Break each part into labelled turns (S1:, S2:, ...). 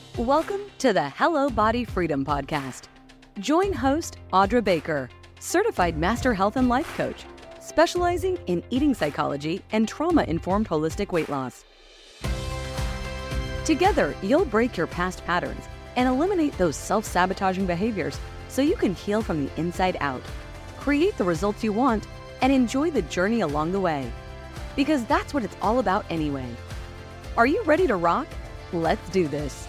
S1: Welcome to the Hello Body Freedom Podcast. Join host Audra Baker, certified master health and life coach, specializing in eating psychology and trauma-informed holistic weight loss. Together, you'll break your past patterns and eliminate those self-sabotaging behaviors so you can heal from the inside out, create the results you want, and enjoy the journey along the way. Because that's what it's all about anyway. Are you ready to rock? Let's do this.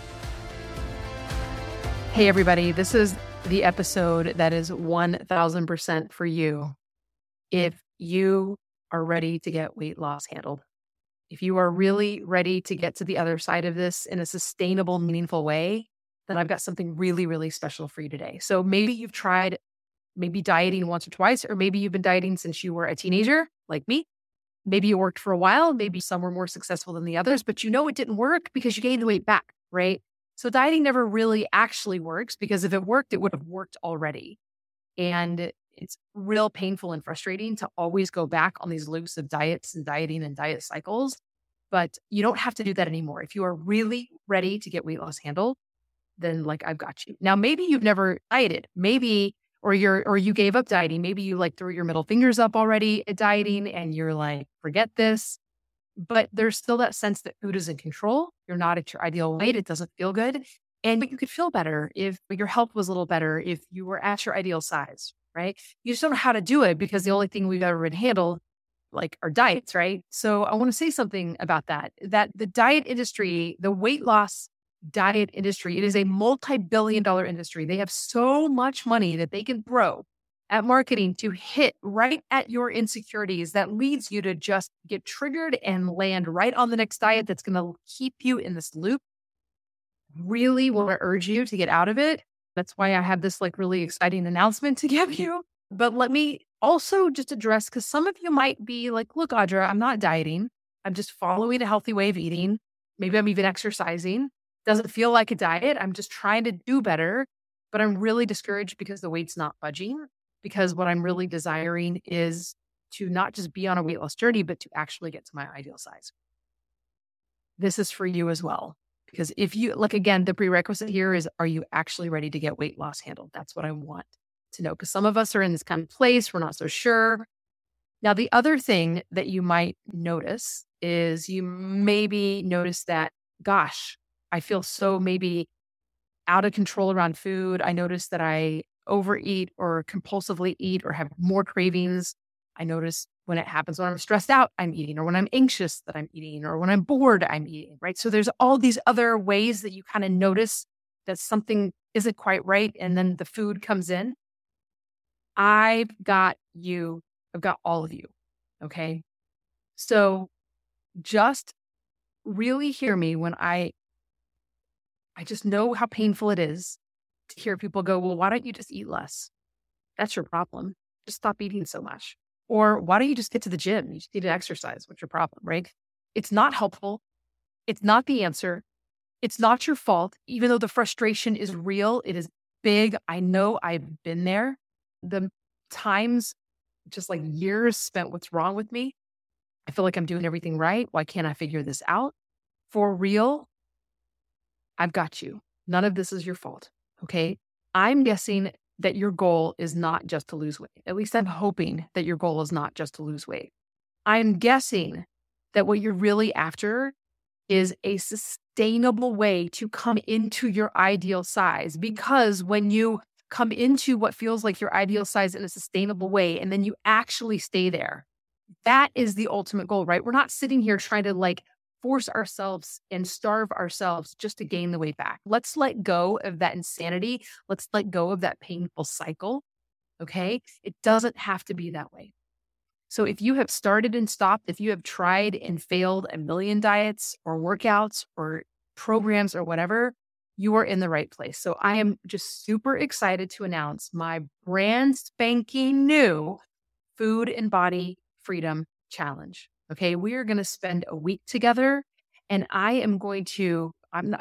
S2: Hey everybody, this is the episode that is 1000% for you. If you are ready to get weight loss handled, if you are really ready to get to the other side of this in a sustainable, meaningful way, then I've got something really, really special for you today. So maybe you've tried dieting once or twice, or maybe you've been dieting since you were a teenager, like me. Maybe you worked for a while, maybe some were more successful than the others, but you know it didn't work because you gained the weight back, right? So dieting never really actually works, because if it worked, it would have worked already. And it's real painful and frustrating to always go back on these loops of diets and dieting and diet cycles. But you don't have to do that anymore. If you are really ready to get weight loss handled, then I've got you. Now, maybe you've never dieted, or you gave up dieting. Maybe you threw your middle fingers up already at dieting and you're like, forget this. But there's still that sense that food is in control. You're not at your ideal weight. It doesn't feel good. But you could feel better if your health was a little better, if you were at your ideal size, right? You just don't know how to do it because the only thing we've ever been handled are diets, right? So I want to say something about that the diet industry, the weight loss diet industry, it is a multi-billion-dollar industry. They have so much money that they can throw at marketing to hit right at your insecurities that leads you to just get triggered and land right on the next diet that's going to keep you in this loop. Really want to urge you to get out of it. That's why I have this really exciting announcement to give you. But let me also just address, because some of you might be like, look, Audra, I'm not dieting. I'm just following a healthy way of eating. Maybe I'm even exercising. Doesn't feel like a diet. I'm just trying to do better, but I'm really discouraged because the weight's not budging. Because what I'm really desiring is to not just be on a weight loss journey, but to actually get to my ideal size. This is for you as well. Because if you, again, the prerequisite here is, are you actually ready to get weight loss handled? That's what I want to know. Because some of us are in this kind of place, we're not so sure. Now, the other thing that you might notice is you maybe notice that, gosh, I feel so maybe out of control around food. I notice that I overeat or compulsively eat or have more cravings. I notice when it happens when I'm stressed out, I'm eating, or when I'm anxious that I'm eating, or when I'm bored, I'm eating, right? So there's all these other ways that you kind of notice that something isn't quite right. And then the food comes in. I've got you. I've got all of you. Okay. So just really hear me when I just know how painful it is to hear people go, well, why don't you just eat less? That's your problem. Just stop eating so much. Or why don't you just get to the gym? You just need to exercise. What's your problem, right? It's not helpful. It's not the answer. It's not your fault. Even though the frustration is real, it is big. I know I've been there. The times, just years spent, what's wrong with me? I feel like I'm doing everything right. Why can't I figure this out? For real, I've got you. None of this is your fault. Okay. I'm guessing that your goal is not just to lose weight. At least I'm hoping that your goal is not just to lose weight. I'm guessing that what you're really after is a sustainable way to come into your ideal size. Because when you come into what feels like your ideal size in a sustainable way, and then you actually stay there, that is the ultimate goal, right? We're not sitting here trying to force ourselves and starve ourselves just to gain the weight back. Let's let go of that insanity. Let's let go of that painful cycle. Okay. It doesn't have to be that way. So if you have started and stopped, if you have tried and failed a million diets or workouts or programs or whatever, you are in the right place. So I am just super excited to announce my brand spanking new Food and Body Freedom Challenge. Okay, we are going to spend a week together, and I'm going to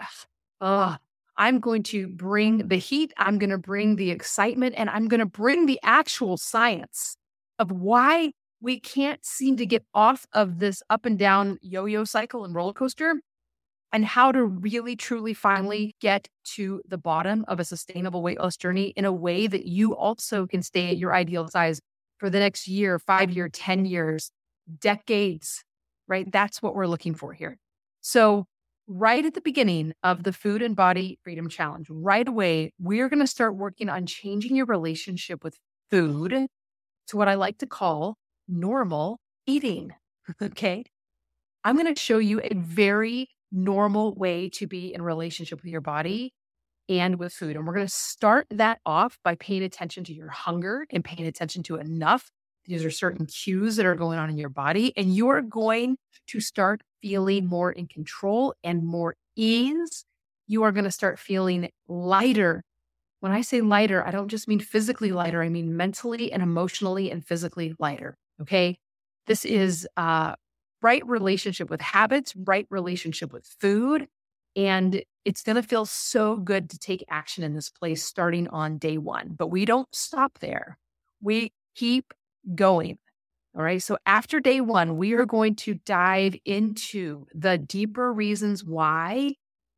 S2: bring the heat. I'm going to bring the excitement, and I'm going to bring the actual science of why we can't seem to get off of this up and down yo-yo cycle and roller coaster and how to really, truly, finally get to the bottom of a sustainable weight loss journey in a way that you also can stay at your ideal size for the next year, 5 year, 10 years, decades, right? That's what we're looking for here. So right at the beginning of the Food and Body Freedom Challenge, right away, we're going to start working on changing your relationship with food to what I like to call normal eating. Okay. I'm going to show you a very normal way to be in relationship with your body and with food. And we're going to start that off by paying attention to your hunger and paying attention to enough. These are certain cues that are going on in your body, and you are going to start feeling more in control and more ease. You are going to start feeling lighter. When I say lighter, I don't just mean physically lighter. I mean mentally and emotionally and physically lighter. Okay. This is right relationship with habits, right relationship with food. And it's going to feel so good to take action in this place starting on day one. But we don't stop there. We keep going. All right. So after day one, we are going to dive into the deeper reasons why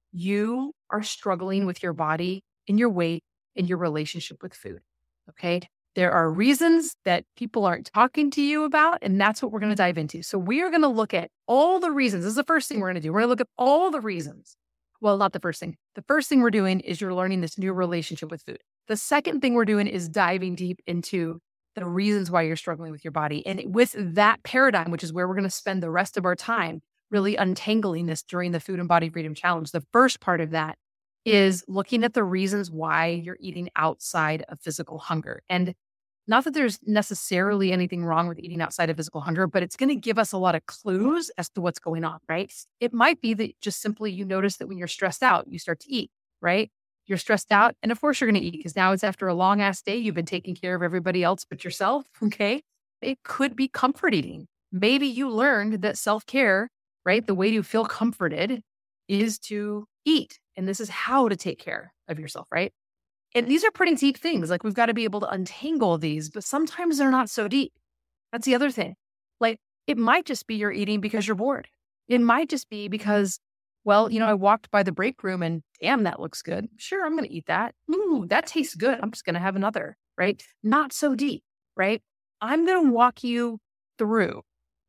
S2: you are struggling with your body and your weight and your relationship with food. Okay. There are reasons that people aren't talking to you about, and that's what we're going to dive into. So we are going to look at all the reasons. This is the first thing we're going to do. We're going to look at all the reasons. Well, not the first thing. The first thing we're doing is you're learning this new relationship with food. The second thing we're doing is diving deep into the reasons why you're struggling with your body. And with that paradigm, which is where we're going to spend the rest of our time really untangling this during the Food and Body Freedom Challenge. The first part of that is looking at the reasons why you're eating outside of physical hunger. And not that there's necessarily anything wrong with eating outside of physical hunger, but it's going to give us a lot of clues as to what's going on, right? It might be that just simply you notice that when you're stressed out, you start to eat, right? You're stressed out. And of course you're going to eat because now it's after a long ass day. You've been taking care of everybody else but yourself. Okay. It could be comfort eating. Maybe you learned that self-care, right? The way to feel comforted is to eat. And this is how to take care of yourself, right? And these are pretty deep things. Like we've got to be able to untangle these, but sometimes they're not so deep. That's the other thing. Like it might just be you're eating because you're bored. It might just be because, well, I walked by the break room and damn, that looks good. Sure, I'm going to eat that. Ooh, that tastes good. I'm just going to have another, right? Not so deep, right? I'm going to walk you through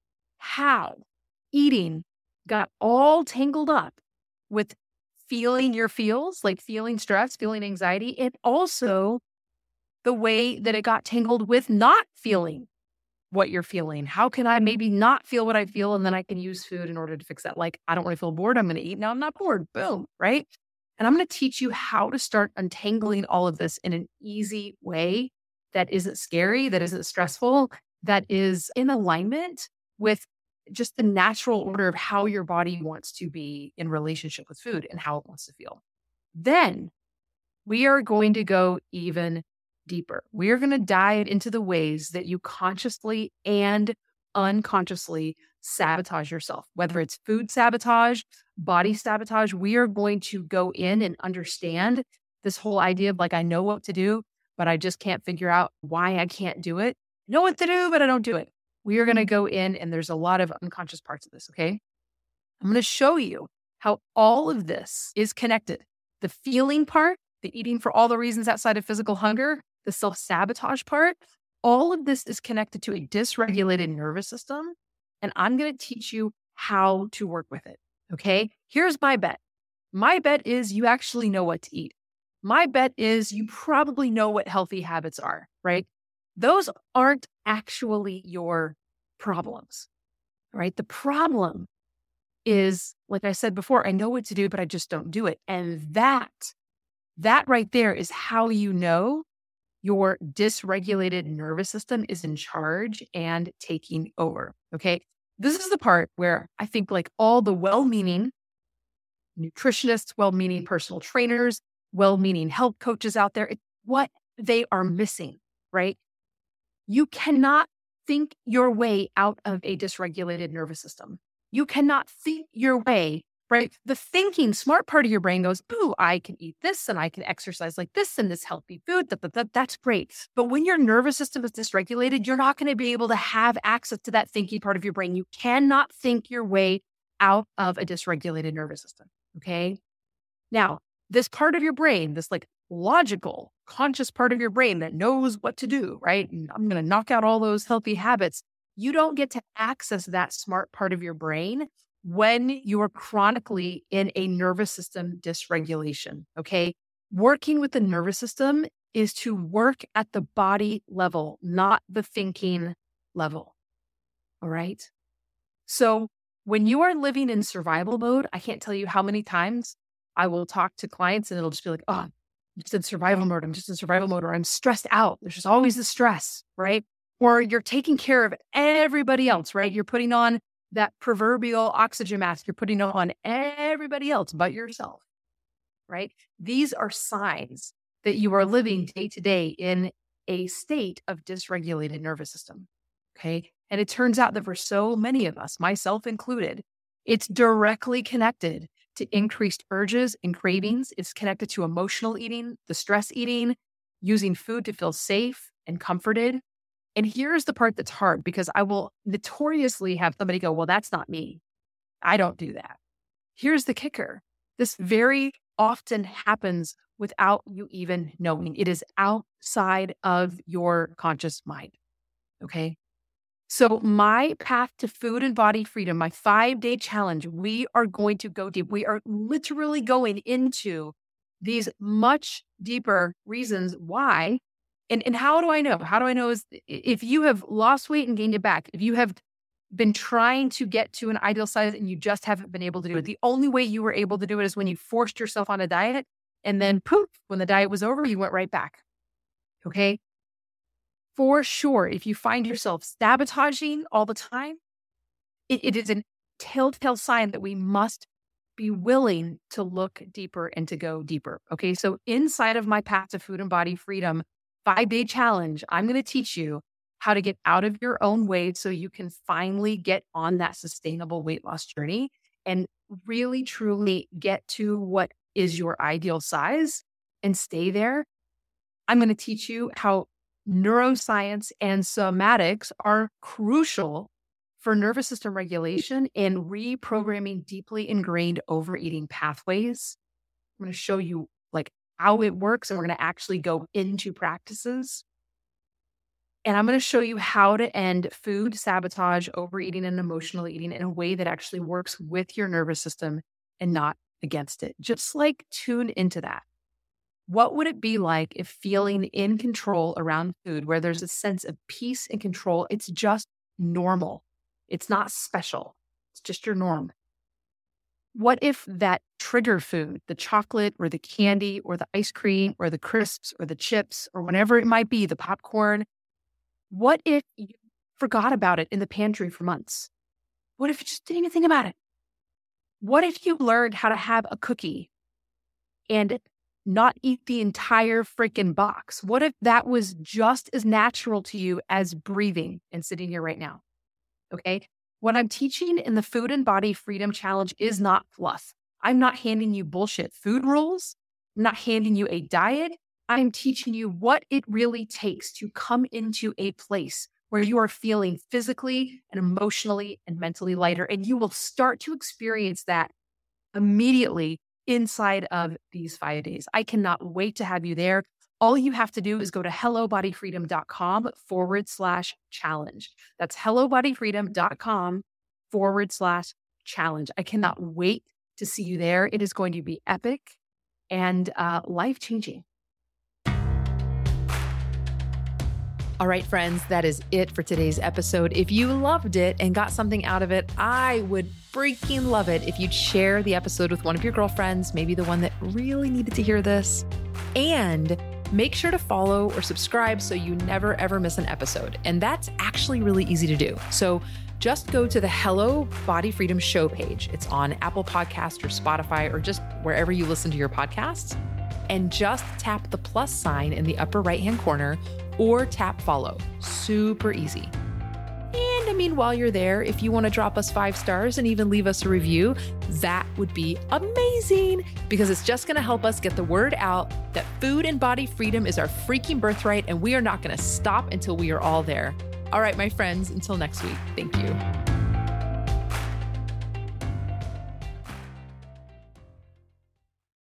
S2: how eating got all tangled up with feeling your feels, like feeling stress, feeling anxiety, and also the way that it got tangled with not feeling what you're feeling. How can I maybe not feel what I feel and then I can use food in order to fix that? Like, I don't want to feel bored. I'm going to eat. Now I'm not bored. Boom. Right. And I'm going to teach you how to start untangling all of this in an easy way that isn't scary, that isn't stressful, that is in alignment with just the natural order of how your body wants to be in relationship with food and how it wants to feel. Then we are going to go even deeper. We are going to dive into the ways that you consciously and unconsciously sabotage yourself, whether it's food sabotage, body sabotage. We are going to go in and understand this whole idea of like, I know what to do, but I just can't figure out why I can't do it. I know what to do, but I don't do it. We are going to go in and there's a lot of unconscious parts of this, okay? I'm going to show you how all of this is connected. The feeling part, the eating for all the reasons outside of physical hunger, the self-sabotage part, all of this is connected to a dysregulated nervous system. And I'm going to teach you how to work with it, okay? Here's my bet. My bet is you actually know what to eat. My bet is you probably know what healthy habits are, right? Those aren't actually your problems, right? The problem is, like I said before, I know what to do, but I just don't do it. And that right there is how you know your dysregulated nervous system is in charge and taking over, okay? This is the part where I think like all the well-meaning nutritionists, well-meaning personal trainers, well-meaning health coaches out there, it's what they are missing, right? You cannot think your way out of a dysregulated nervous system. You cannot think your way, right? The thinking smart part of your brain goes, ooh, I can eat this and I can exercise like this and this healthy food. That's great. But when your nervous system is dysregulated, you're not going to be able to have access to that thinking part of your brain. You cannot think your way out of a dysregulated nervous system. Okay. Now, this part of your brain, this like logical, conscious part of your brain that knows what to do, right? And I'm going to knock out all those healthy habits. You don't get to access that smart part of your brain when you are chronically in a nervous system dysregulation. Okay. Working with the nervous system is to work at the body level, not the thinking level. All right. So when you are living in survival mode, I can't tell you how many times I will talk to clients and it'll just be like, oh, I'm just in survival mode. I'm just in survival mode, or I'm stressed out. There's just always the stress, right? Or you're taking care of everybody else, right? You're putting on that proverbial oxygen mask. You're putting on everybody else but yourself, right? These are signs that you are living day to day in a state of dysregulated nervous system, okay? And it turns out that for so many of us, myself included, it's directly connected to increased urges and cravings. It's connected to emotional eating, the stress eating, using food to feel safe and comforted. And here's the part that's hard, because I will notoriously have somebody go, well, that's not me. I don't do that. Here's the kicker. This very often happens without you even knowing. It is outside of your conscious mind. Okay. So my path to food and body freedom, my 5-day challenge, we are going to go deep. We are literally going into these much deeper reasons why. And how do I know? How do I know is if you have lost weight and gained it back, if you have been trying to get to an ideal size and you just haven't been able to do it, the only way you were able to do it is when you forced yourself on a diet, and then poof, when the diet was over, you went right back. Okay. For sure, if you find yourself sabotaging all the time, it is a telltale sign that we must be willing to look deeper and to go deeper. Okay. So inside of my Path to Food and Body Freedom 5-day challenge, I'm going to teach you how to get out of your own way so you can finally get on that sustainable weight loss journey and really, truly get to what is your ideal size and stay there. I'm going to teach you how neuroscience and somatics are crucial for nervous system regulation and reprogramming deeply ingrained overeating pathways. I'm going to show you like how it works, and we're going to actually go into practices. And I'm going to show you how to end food sabotage, overeating, and emotional eating in a way that actually works with your nervous system and not against it. Just like tune into that. What would it be like if feeling in control around food, where there's a sense of peace and control, it's just normal. It's not special. It's just your norm. What if that trigger food, the chocolate or the candy or the ice cream or the crisps or the chips or whatever it might be, the popcorn, what if you forgot about it in the pantry for months? What if you just didn't even think about it? What if you learned how to have a cookie and not eat the entire freaking box? What if that was just as natural to you as breathing and sitting here right now? Okay. What I'm teaching in the Food and Body Freedom Challenge is not fluff. I'm not handing you bullshit food rules. I'm not handing you a diet. I'm teaching you what it really takes to come into a place where you are feeling physically and emotionally and mentally lighter. And you will start to experience that immediately inside of these 5 days. I cannot wait to have you there. All you have to do is go to hellobodyfreedom.com/challenge. That's hellobodyfreedom.com/challenge. I cannot wait to see you there. It is going to be epic and life-changing. All right, friends, that is it for today's episode. If you loved it and got something out of it, I would freaking love it if you'd share the episode with one of your girlfriends, maybe the one that really needed to hear this. And make sure to follow or subscribe so you never, ever miss an episode. And that's actually really easy to do. So just go to the Hello Body Freedom Show page. It's on Apple Podcasts or Spotify or just wherever you listen to your podcasts. And just tap the plus sign in the upper right-hand corner or tap follow. Super easy. And I mean, while you're there, if you want to drop us 5 stars and even leave us a review, that would be amazing, because it's just going to help us get the word out that food and body freedom is our freaking birthright, and we are not going to stop until we are all there. All right, my friends, until next week, thank you.